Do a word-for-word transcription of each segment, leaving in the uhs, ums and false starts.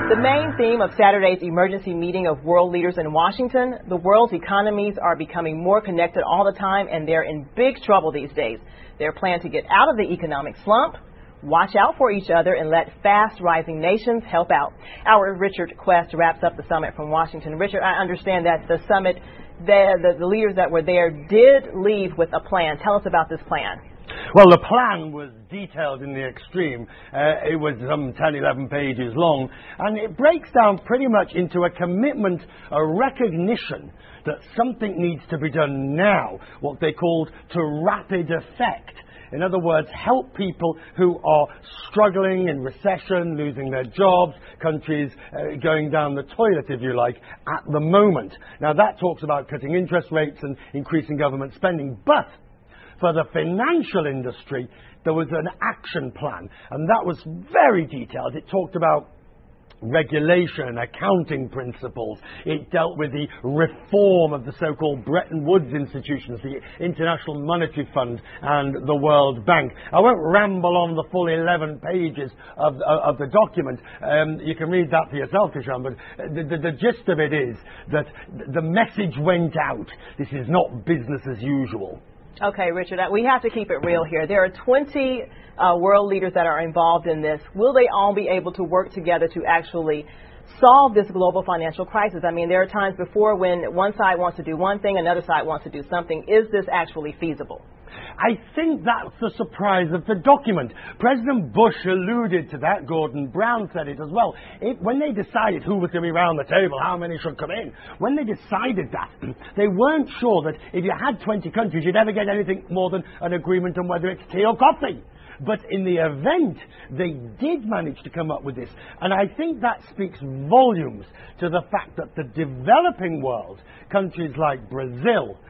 The main theme of Saturday's emergency meeting of world leaders in Washington: the world's economies are becoming more connected all the time, and they're in big trouble these days. They're planning to get out of the economic slump, watch out for each other, and let fast-rising nations help out. Our Richard Quest wraps up the summit from Washington. Richard, I understand that the summit, the, the, the leaders that were there did leave with a plan. Tell us about this plan. Well, the plan was detailed in the extreme. Uh, it was some ten, eleven pages long, and it breaks down pretty much into a commitment, a recognition that something needs to be done now, what they called to rapid effect. In other words, help people who are struggling in recession, losing their jobs, countries uh, going down the toilet, if you like, at the moment. Now, that talks about cutting interest rates and increasing government spending, but for the financial industry, there was an action plan, and that was very detailed. It talked about regulation, accounting principles. It dealt with the reform of the so-called Bretton Woods institutions, the International Monetary Fund and the World Bank. I won't ramble on the full eleven pages of, of, of the document. Um, you can read that for yourself, Kishan, but the, the, the gist of it is that the message went out. This is not business as usual. Okay, Richard, we have to keep it real here. There are twenty uh, world leaders that are involved in this. Will they all be able to work together to actually solve this global financial crisis? I mean, there are times before when one side wants to do one thing, another side wants to do something. Is this actually feasible? I think that's the surprise of the document. President Bush alluded to that. Gordon Brown said it as well. It, when they decided who was going to be around the table, how many should come in, when they decided that, they weren't sure that if you had twenty countries, you'd ever get anything more than an agreement on whether it's tea or coffee. But in the event, they did manage to come up with this. And I think that speaks volumes to the fact that the developing world, countries like Brazil,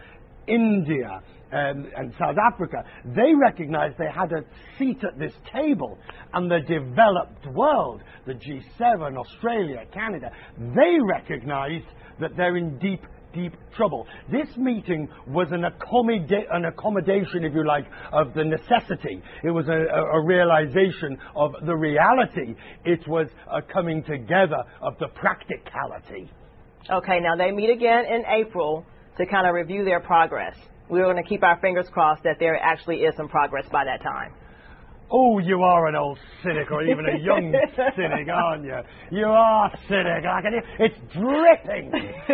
India, Um, and South Africa, they recognized they had a seat at this table, and the developed world, the G seven, Australia, Canada, they recognized that they're in deep, deep trouble. This meeting was an, accommoda- an accommodation, if you like, of the necessity. It was a, a, a realization of the reality. It was a coming together of the practicality. Okay, now they meet again in April to kind of review their progress. We're going to keep our fingers crossed that there actually is some progress by that time. Oh, you are an old cynic, or even a young cynic, aren't you? You are cynic. I can hear it's dripping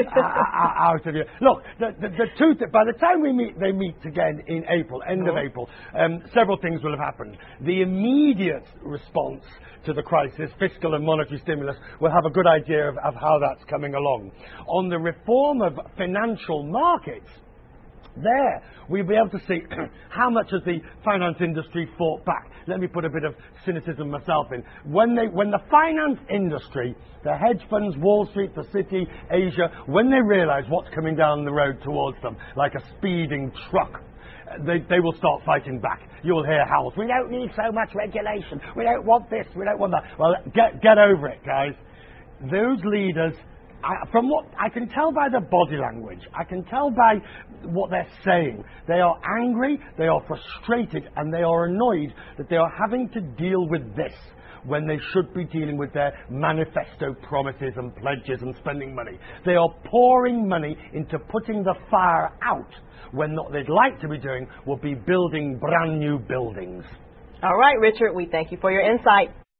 out of you. Look, the, the, the two th- by the time we meet, they meet again in April, end mm-hmm. of April, um, several things will have happened. The immediate response to the crisis, fiscal and monetary stimulus, will have a good idea of, of how that's coming along. On the reform of financial markets, there, we'll be able to see how much has the finance industry fought back. Let me put a bit of cynicism myself in. When they, when the finance industry, the hedge funds, Wall Street, the city, Asia, when they realize what's coming down the road towards them, like a speeding truck, they, they will start fighting back. You'll hear howls. We don't need so much regulation. We don't want this. We don't want that. Well, get, get over it, guys. Those leaders, I, from what I can tell by the body language, I can tell by what they're saying, they are angry, they are frustrated, and they are annoyed that they are having to deal with this when they should be dealing with their manifesto promises and pledges and spending money. They are pouring money into putting the fire out when what they'd like to be doing will be building brand new buildings. All right, Richard, we thank you for your insight.